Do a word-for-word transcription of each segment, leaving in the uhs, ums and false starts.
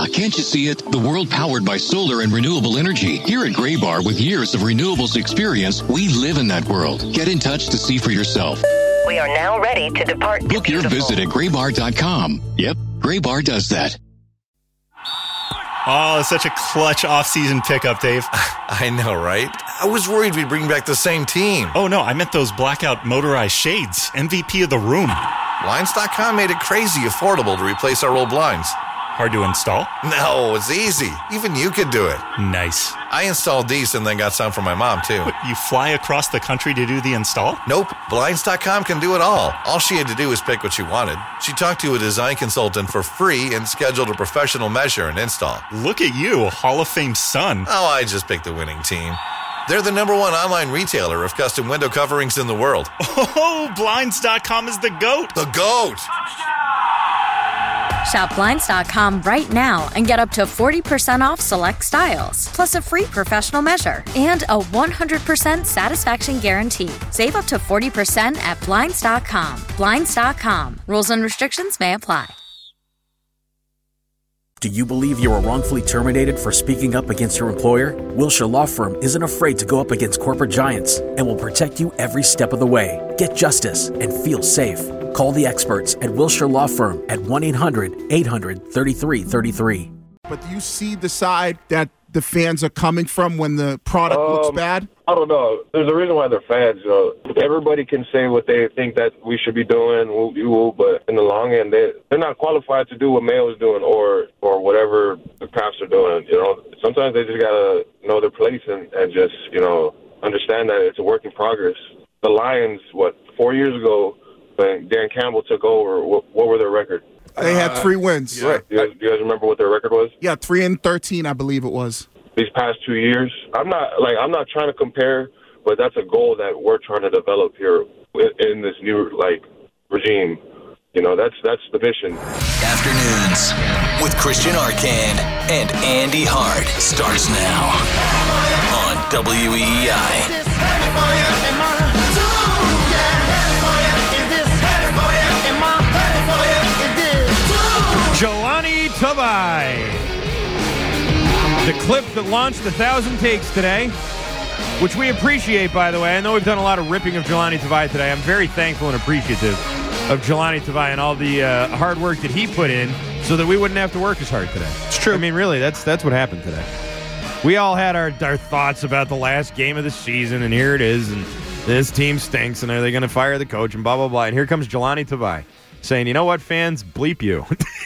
can't you see it? The world powered by solar and renewable energy. Here at Graybar, with years of renewables experience, we live in that world. Get in touch to see for yourself. We are now ready to depart. Book your visit at graybar dot com. Yep, Graybar does that. Oh, such a clutch off-season pickup, Dave. I know, right? I was worried we'd bring back the same team. Oh, no, I meant those blackout motorized shades. M V P of the room. Blinds dot com made it crazy affordable to replace our old blinds. Hard to install? No, it's easy. Even you could do it. Nice. I installed these and then got some for my mom, too. What, you fly across the country to do the install? Nope. Blinds dot com can do it all. All she had to do was pick what she wanted. She talked to a design consultant for free and scheduled a professional measure and install. Look at you, a Hall of Fame son. Oh, I just picked the winning team. They're the number one online retailer of custom window coverings in the world. Oh, Blinds dot com is the GOAT. The GOAT! Shop Blinds dot com right now and get up to forty percent off select styles, plus a free professional measure and a one hundred percent satisfaction guarantee. Save up to forty percent at Blinds dot com. Blinds dot com. Rules and restrictions may apply. Do you believe you were wrongfully terminated for speaking up against your employer? Wilshire Law Firm isn't afraid to go up against corporate giants and will protect you every step of the way. Get justice and feel safe. Call the experts at Wilshire Law Firm at one eight hundred eight hundred thirty-three thirty-three. But do you see the side that the fans are coming from when the product um, looks bad? I don't know. There's a reason why they're fans. You know, everybody can say what they think that we should be doing, woo, woo, but in the long end, they, they're not qualified to do what Mayo is doing or or whatever the Crafts are doing. You know, sometimes they just gotta know their place and, and just you know understand that it's a work in progress. The Lions, what four years ago, when Dan Campbell took over, what, what were their record? They had three wins. Right. You guys, you guys remember what their record was? Yeah, three and thirteen, I believe it was. These past two years, I'm not like I'm not trying to compare, but that's a goal that we're trying to develop here in this new like regime. You know, that's that's the mission. Afternoons with Christian Arcand and Andy Hart starts now on W E I. Jelani Tavai. The clip that launched a thousand takes today, which we appreciate, by the way. I know we've done a lot of ripping of Jelani Tavai today. I'm very thankful and appreciative of Jelani Tavai and all the uh, hard work that he put in so that we wouldn't have to work as hard today. It's true. I mean, really, that's that's what happened today. We all had our, our thoughts about the last game of the season, and here it is, and this team stinks, and are they going to fire the coach, and blah, blah, blah. And here comes Jelani Tavai saying, you know what, fans, bleep you.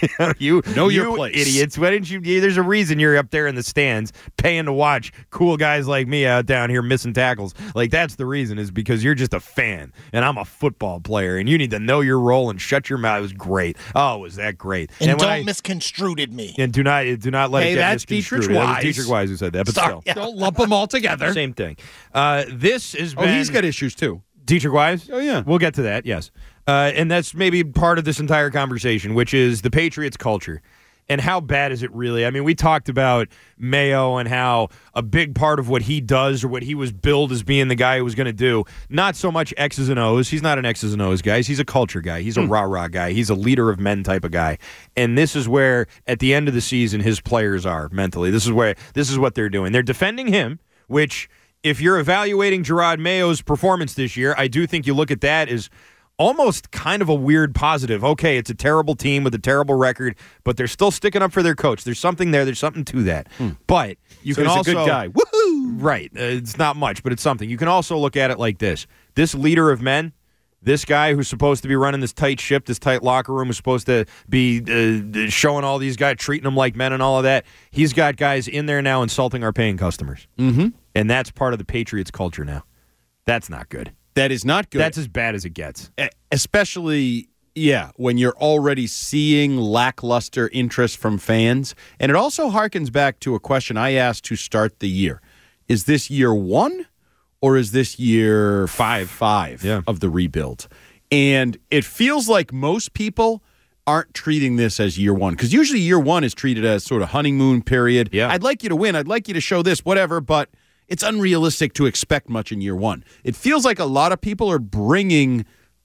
you know you your place. Idiots. Why didn't you? There's a reason you're up there in the stands paying to watch cool guys like me out down here missing tackles. Like, that's the reason, is because you're just a fan, and I'm a football player, and you need to know your role and shut your mouth. It was great. Oh, was that great. And, and don't I, misconstrued me. And do not do not let hey, it get that's misconstrued. Dietrich Wise. That was Dietrich Wise who said that, but Sorry. still. Don't lump them all together. Same thing. Uh, this has Oh, been... he's got issues, too. Dietrich Wise? Oh, yeah. We'll get to that, yes. Uh, and that's maybe part of this entire conversation, which is the Patriots culture. And how bad is it really? I mean, we talked about Mayo and how a big part of what he does or what he was billed as being the guy who was going to do, not so much X's and O's. He's not an X's and O's guy. He's a culture guy. He's a Hmm. rah-rah guy. He's a leader of men type of guy. And this is where, at the end of the season, his players are mentally. This is where this is what they're doing. They're defending him, which, if you're evaluating Gerard Mayo's performance this year, I do think you look at that as almost kind of a weird positive. Okay, it's a terrible team with a terrible record, but they're still sticking up for their coach. There's something there. There's something to that. Hmm. But you so can he's also... a good guy. Woohoo! Right. Uh, it's not much, but it's something. You can also look at it like this. This leader of men, this guy who's supposed to be running this tight ship, this tight locker room, who's supposed to be uh, showing all these guys, treating them like men and all of that, he's got guys in there now insulting our paying customers. Mm-hmm. And that's part of the Patriots culture now. That's not good. That is not good. That's as bad as it gets. Especially, yeah, when you're already seeing lackluster interest from fans. And it also harkens back to a question I asked to start the year. Is this year one or is this year five, five yeah. of the rebuild? And it feels like most people aren't treating this as year one. Because usually year one is treated as sort of honeymoon period. Yeah. I'd like you to win. I'd like you to show this, whatever, but it's unrealistic to expect much in year one. It feels like a lot of people are bringing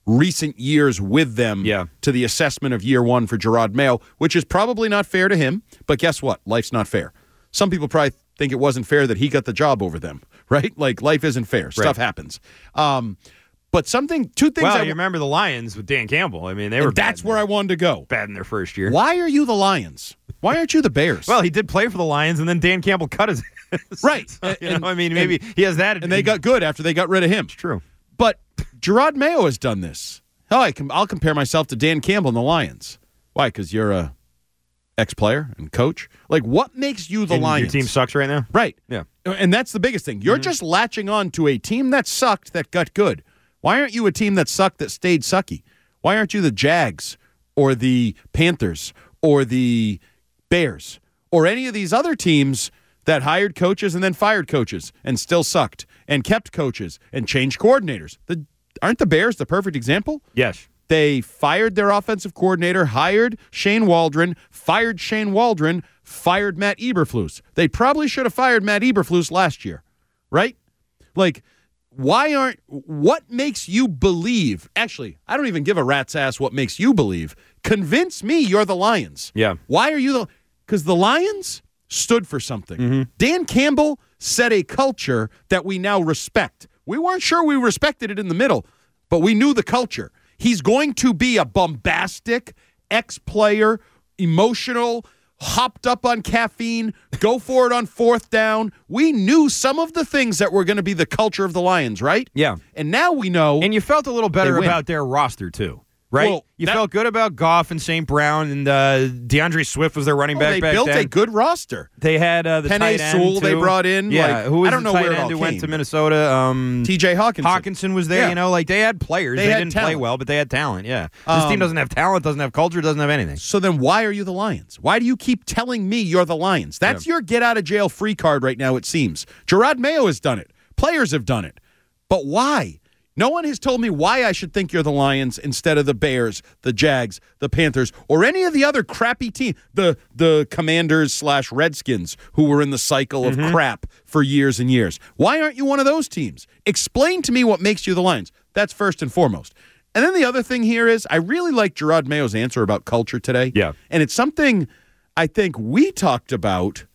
recent years with them yeah. to the assessment of year one for Jerod Mayo, which is probably not fair to him. But guess what? Life's not fair. Some people probably think it wasn't fair that he got the job over them, right? Like, life isn't fair. Right. Stuff happens. Um, but something, two things. Well, I, you remember the Lions with Dan Campbell. I mean, they were That's where I wanted to go. Bad in their first year. Why are you the Lions? Why aren't you the Bears? Well, he did play for the Lions, and then Dan Campbell cut his. Right. So, you and, know, I mean, maybe he has that. And they got good after they got rid of him. It's true. But Jerod Mayo has done this. Hell, I can, I'll compare myself to Dan Campbell and the Lions. Why? Because you're a ex-player and coach? Like, what makes you the and Lions? Your team sucks right now? Right. Yeah. And that's the biggest thing. You're mm-hmm. just latching on to a team that sucked that got good. Why aren't you a team that sucked that stayed sucky? Why aren't you the Jags or the Panthers or the Bears or any of these other teams that hired coaches and then fired coaches and still sucked and kept coaches and changed coordinators? The, aren't the Bears the perfect example? Yes. They fired their offensive coordinator, hired Shane Waldron, fired Shane Waldron, fired Matt Eberflus. They probably should have fired Matt Eberflus last year, right? Like, why aren't, what makes you believe, actually, I don't even give a rat's ass what makes you believe. Convince me you're the Lions. Yeah. Why are you the, because the Lions stood for something. Mm-hmm. Dan Campbell set a culture that we now respect. We weren't sure we respected it in the middle, but we knew the culture. He's going to be a bombastic ex-player, emotional, hopped up on caffeine, go for it on fourth down. We knew some of the things that were going to be the culture of the Lions, right? Yeah. And now we know. And you felt a little better about their roster, too. Right? Well, you that, felt good about Goff and Saint Brown, and uh, DeAndre Swift was their running well, back they back built then. a good roster. They had uh, the Penei tight end, Sewell too. they brought in. Yeah, like, who was I don't the know tight where it end all who came. went to Minnesota? Um, T J Hawkinson. Hawkinson was there. Yeah. You know, like they had players. They, they had didn't talent. play well, but they had talent. Yeah, um, this team doesn't have talent, doesn't have culture, doesn't have anything. So then, why are you the Lions? Why do you keep telling me you're the Lions? That's yeah. your get out of jail free card right now. It seems Jerod Mayo has done it. Players have done it, but why? No one has told me why I should think you're the Lions instead of the Bears, the Jags, the Panthers, or any of the other crappy teams, the the Commanders slash Redskins, who were in the cycle of mm-hmm. crap for years and years. Why aren't you one of those teams? Explain to me what makes you the Lions. That's first and foremost. And then the other thing here is I really like Jerod Mayo's answer about culture today. Yeah. And it's something I think we talked about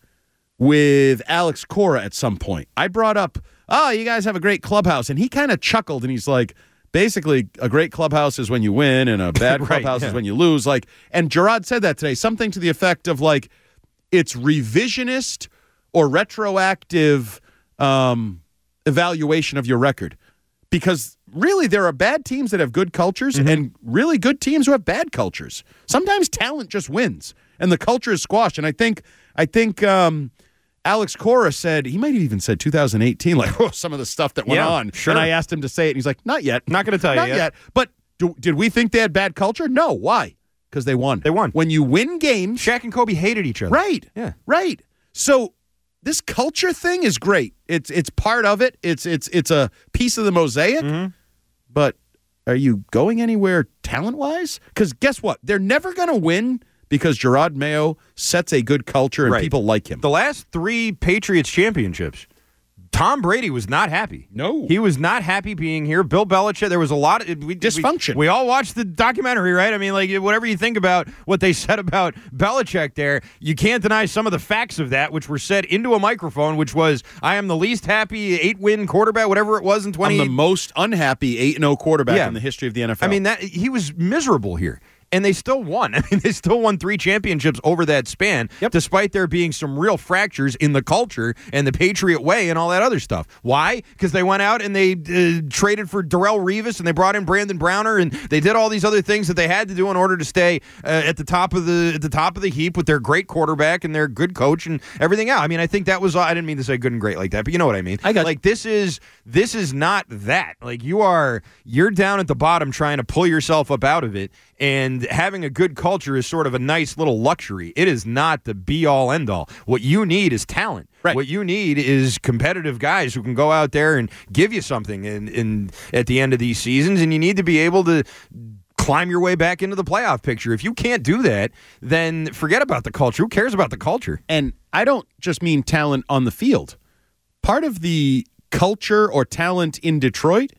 with Alex Cora at some point. I brought up, oh, you guys have a great clubhouse. And he kind of chuckled, and he's like, basically, a great clubhouse is when you win, and a bad right, clubhouse yeah. is when you lose. Like, and Jerod said that today, something to the effect of, like, it's revisionist or retroactive um, evaluation of your record. Because really, there are bad teams that have good cultures mm-hmm. and really good teams who have bad cultures. Sometimes talent just wins, and the culture is squashed. And I think, I think um, Alex Cora said, he might have even said two thousand eighteen, like, oh, some of the stuff that went yeah, on. Sure. And I asked him to say it, and he's like, not yet. Not going to tell not you yet. yet. But do, did we think they had bad culture? No. Why? Because they won. They won. When you win games. Shaq and Kobe hated each other. Right. Yeah. Right. So this culture thing is great. It's it's part of it. It's it's it's a piece of the mosaic. Mm-hmm. But are you going anywhere talent-wise? Because guess what? They're never going to win because Jerod Mayo sets a good culture and right. people like him. The last three Patriots championships, Tom Brady was not happy. No. He was not happy being here. Bill Belichick, there was a lot of we, dysfunction. We, we all watched the documentary, right? I mean, like, whatever you think about what they said about Belichick there, you can't deny some of the facts of that, which were said into a microphone, which was, I am the least happy eight-win quarterback, whatever it was in twenty. I'm the most unhappy eight and oh quarterback yeah. in the history of the N F L. I mean, that he was miserable here. And they still won. I mean, they still won three championships over that span, yep. despite there being some real fractures in the culture and the Patriot way and all that other stuff. Why? Because they went out and they uh, traded for Darrelle Revis and they brought in Brandon Browner and they did all these other things that they had to do in order to stay uh, at the top of the at the top of the heap with their great quarterback and their good coach and everything else. I mean, I think that was. I didn't mean to say good and great like that, but you know what I mean. I got like this is this is not that. Like you are you're down at the bottom trying to pull yourself up out of it. And having a good culture is sort of a nice little luxury. It is not the be-all, end-all. What you need is talent. Right. What you need is competitive guys who can go out there and give you something in, in at the end of these seasons, and you need to be able to climb your way back into the playoff picture. If you can't do that, then forget about the culture. Who cares about the culture? And I don't just mean talent on the field. Part of the culture or talent in Detroit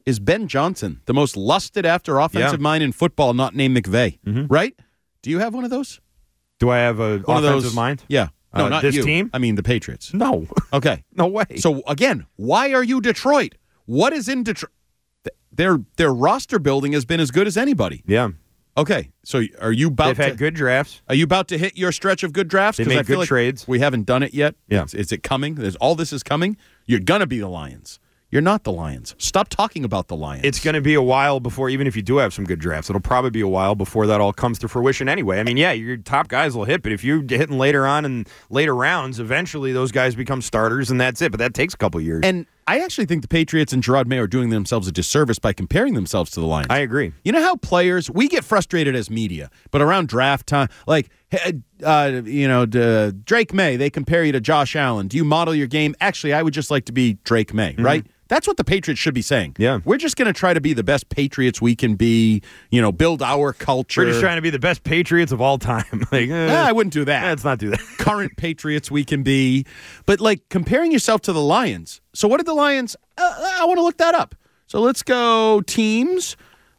is Ben Johnson, the most lusted after offensive Yeah. mind in football, not named McVay. Mhm. Right? Do you have one of those? Do I have a One offensive of those, mind? Yeah. No, Uh, not this you. team? I mean, the Patriots. No. Okay. No way. So, again, why are you Detroit? What is in Detroit? Th- Their, their roster building has been as good as anybody. Yeah. Okay. So, are you about They've to... had good drafts. Are you about to hit your stretch of good drafts? They 'Cause made I feel good like trades. We haven't done it yet. Yeah. Is, is it coming? There's, all this is coming? You're going to be the Lions. You're not the Lions. Stop talking about the Lions. It's going to be a while before, even if you do have some good drafts, it'll probably be a while before that all comes to fruition anyway. I mean, yeah, your top guys will hit, but if you're hitting later on in later rounds, eventually those guys become starters, and that's it. But that takes a couple years. And I actually think the Patriots and Gerard Mayo are doing themselves a disservice by comparing themselves to the Lions. I agree. You know how players, we get frustrated as media, but around draft time, like, uh, you know, uh, Drake May, they compare you to Josh Allen. Do you model your game? Actually, I would just like to be Drake May, Mm-hmm. right? That's what the Patriots should be saying. Yeah. We're just going to try to be the best Patriots we can be, you know, build our culture. We're just trying to be the best Patriots of all time. like, eh, Nah, I wouldn't do that. Let's not do that. Current Patriots we can be. But, like, comparing yourself to the Lions. So what did the Lions uh, – I want to look that up. So let's go teams,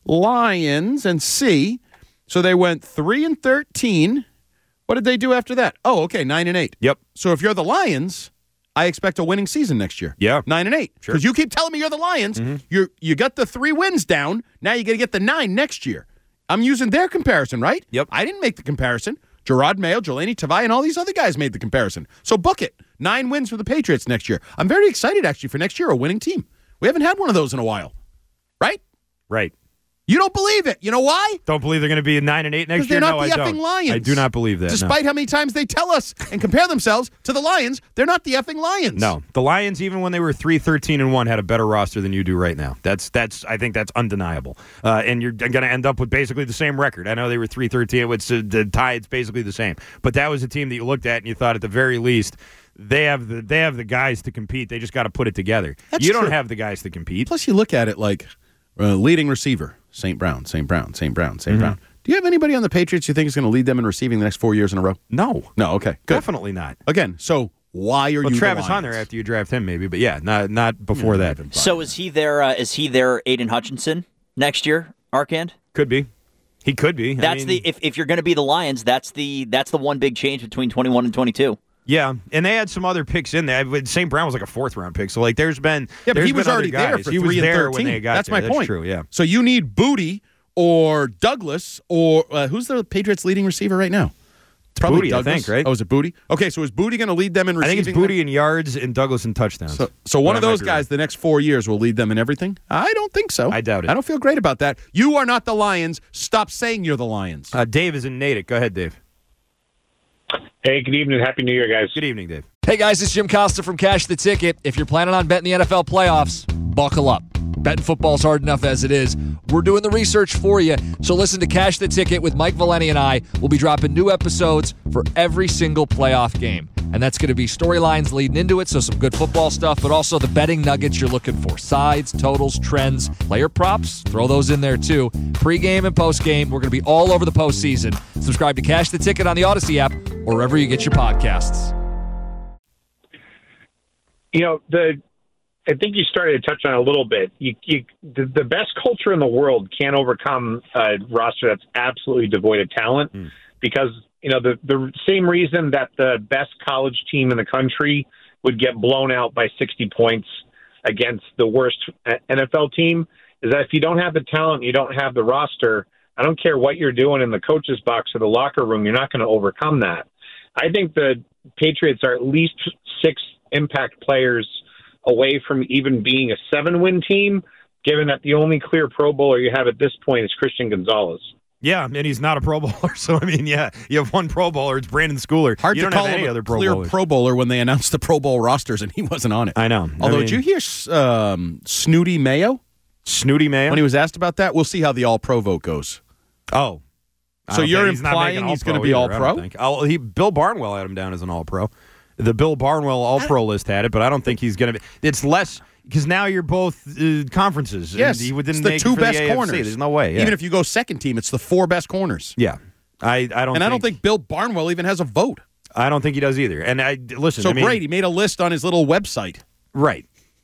Lions, and see. So they went three and thirteen. What did they do after that? Oh, okay, nine and eight. Yep. So if you're the Lions, I expect a winning season next year. Yeah. Nine and eight. Sure. Because you keep telling me you're the Lions. Mm-hmm. You're you got the three wins down. Now you got to get the nine next year. I'm using their comparison, right? Yep. I didn't make the comparison. Gerard Mayo, Jelani Tavai, and all these other guys made the comparison. So book it. Nine wins for the Patriots next year. I'm very excited, actually, for next year, a winning team. We haven't had one of those in a while. Right? Right. You don't believe it. You know why? Don't believe they're going to be nine and eight next Because they're year? not no, the I effing don't. Lions. I do not believe that. Despite no. how many times they tell us and compare themselves to the Lions, they're not the effing Lions. No, the Lions, even when they were three thirteen and one, had a better roster than you do right now. That's that's. I think that's undeniable. Uh, and you're going to end up with basically the same record. I know they were three thirteen. It's uh, the tie. It's basically the same. But that was a team that you looked at and you thought, at the very least, they have the they have the guys to compete. They just got to put it together. That's you don't true. have the guys to compete. Plus, you look at it like uh, leading receiver, Saint Brown, Saint Brown, Saint Brown, Saint Mm-hmm. Brown. Do you have anybody on the Patriots you think is going to lead them in receiving the next four years in a row? No, No, okay, good. definitely not. Again, so why are Well, you Travis the Lions? Hunter after you draft him, maybe, but yeah, not not before Yeah, that. So is he there? Uh, is he there? Aiden Hutchinson next year? Arcand? Could be. He could be. I That's mean, the if, if you're going to be the Lions, that's the that's the one big change between twenty-one and twenty-two. Yeah, and they had some other picks in there. Saint Brown was like a fourth round pick, so like there's been Yeah, but there's he was been other already there guys. for he three was and there thirteen. when they got That's there. my point. That's true. Yeah. So you need Booty or Douglas or uh, who's the Patriots' leading receiver right now? It's probably Booty, I Douglas. think, right? Oh, is it Booty? Okay, so is Booty going to lead them in I receiving? think it's Booty in yards and Douglas in touchdowns. So, so one But of I might those be guys, the next four years, will lead them in everything? I don't think so. I doubt it. I don't feel great about that. You are not the Lions. Stop saying you're the Lions. Uh, Dave is in Natick. Go ahead, Dave. Hey, good evening. Happy New Year, guys. Good evening, Dave. Hey guys, it's Jim Costa from Cash the Ticket. If you're planning on betting the N F L playoffs, buckle up. Betting football's hard enough as it is. We're doing the research for you. So listen to Cash the Ticket with Mike Valeni and I. We'll be dropping new episodes for every single playoff game. And that's going to be storylines leading into it, so some good football stuff, but also the betting nuggets you're looking for. Sides, totals, trends, player props, throw those in there too. Pre-game and post-game, we're going to be all over the postseason. Subscribe to Cash the Ticket on the Odyssey app or wherever you get your podcasts. You know, the I think you started to touch on it a little bit. You, you, the, the best culture in the world can't overcome a roster that's absolutely devoid of talent mm. because, you know, the, the same reason that the best college team in the country would get blown out by sixty points against the worst N F L team is that if you don't have the talent, you don't have the roster, I don't care what you're doing in the coach's box or the locker room, you're not going to overcome that. I think the Patriots are at least six impact players away from even being a seven-win team, given that the only clear Pro Bowler you have at this point is Christian Gonzalez. Yeah, and he's not a Pro Bowler, so I mean, yeah, you have one Pro Bowler, it's Brandon Schooler. Hard you to don't call have him any a other Pro clear Bowlers. Pro Bowler when they announced the Pro Bowl rosters and he wasn't on it. I know. Although, I mean, did you hear um, Snooty Mayo? Snooty Mayo? When he was asked about that, we'll see how the All-Pro vote goes. Oh. So you're implying he's going to be All-Pro? All he, Bill Barnwell had him down as an All-Pro. The Bill Barnwell All-Pro list had it, but I don't think he's going to be. It's less, because now you're both uh, conferences. Yes, and he didn't it's the make two it for best the A F C. corners. There's no way. Yeah. Even if you go second team, it's the four best corners. Yeah. I, I don't And think, I don't think Bill Barnwell even has a vote. I don't think he does either. And I listen. So I mean, great, he made a list on his little website. Right.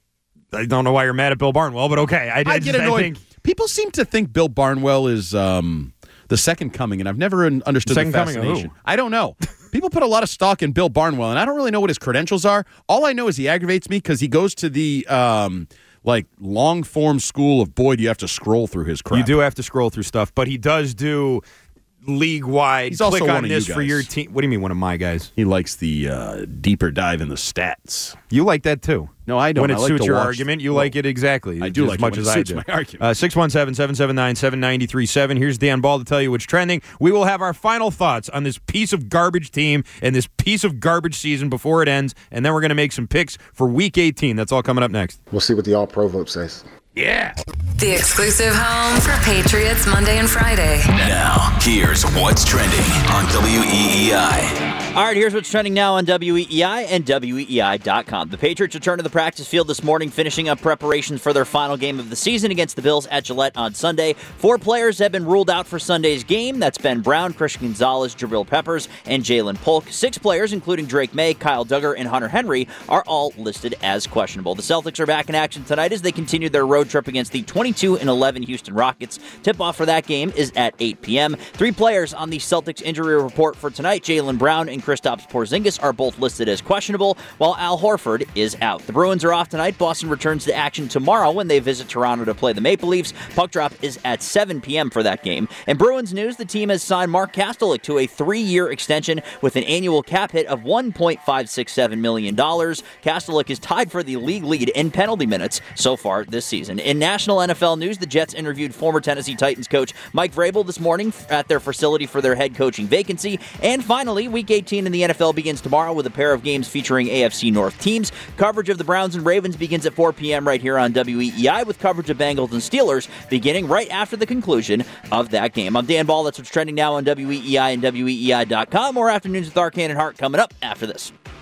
I don't know why you're mad at Bill Barnwell, but okay. I, I, I just, get annoyed. I think People seem to think Bill Barnwell is um, the second coming, and I've never un- understood Second the coming of fascination. who? I don't know. People put a lot of stock in Bill Barnwell, and I don't really know what his credentials are. All I know is he aggravates me because he goes to the um, like long form school of boy, do you have to scroll through his crap. You do have to scroll through stuff, but he does do league wide. He's also click one on of this you for guys. your team. What do you mean, one of my guys? He likes the uh, deeper dive in the stats. You like that too. No, I don't. When it I like suits to your watch- argument, you well, like it exactly. I do as like it much when as it I suits do. my argument. Uh, six one seven, seven seven nine, seven nine three seven. Here's Dan Ball to tell you what's trending. We will have our final thoughts on this piece of garbage team and this piece of garbage season before it ends, and then we're going to make some picks for Week eighteen. That's all coming up next. We'll see what the All-Pro vote says. Yeah. The exclusive home for Patriots Monday and Friday. Now, here's what's trending on W E E I. All right, here's what's trending now on W E E I and W E E I dot com. The Patriots return to the practice field this morning, finishing up preparations for their final game of the season against the Bills at Gillette on Sunday. Four players have been ruled out for Sunday's game. That's Ben Brown, Christian Gonzalez, Jabril Peppers, and Jalen Polk. Six players, including Drake May, Kyle Duggar, and Hunter Henry, are all listed as questionable. The Celtics are back in action tonight as they continue their road trip against the twenty-two and eleven Houston Rockets. Tip-off for that game is at eight p.m. Three players on the Celtics injury report for tonight, Jalen Brown and Kristaps Porzingis, are both listed as questionable, while Al Horford is out. The Bruins are off tonight. Boston returns to action tomorrow when they visit Toronto to play the Maple Leafs. Puck drop is at seven p.m. for that game. In Bruins news, the team has signed Mark Kastelik to a three-year extension with an annual cap hit of one point five six seven million dollars. Kastelik is tied for the league lead in penalty minutes so far this season. In national N F L news, the Jets interviewed former Tennessee Titans coach Mike Vrabel this morning at their facility for their head coaching vacancy. And finally, Week eighteen in the N F L begins tomorrow with a pair of games featuring A F C North teams. Coverage of the Browns and Ravens begins at four p.m. right here on W E E I, with coverage of Bengals and Steelers beginning right after the conclusion of that game. I'm Dan Ball. That's what's trending now on W E E I and W E E I dot com. More afternoons with Arcane and Hart coming up after this.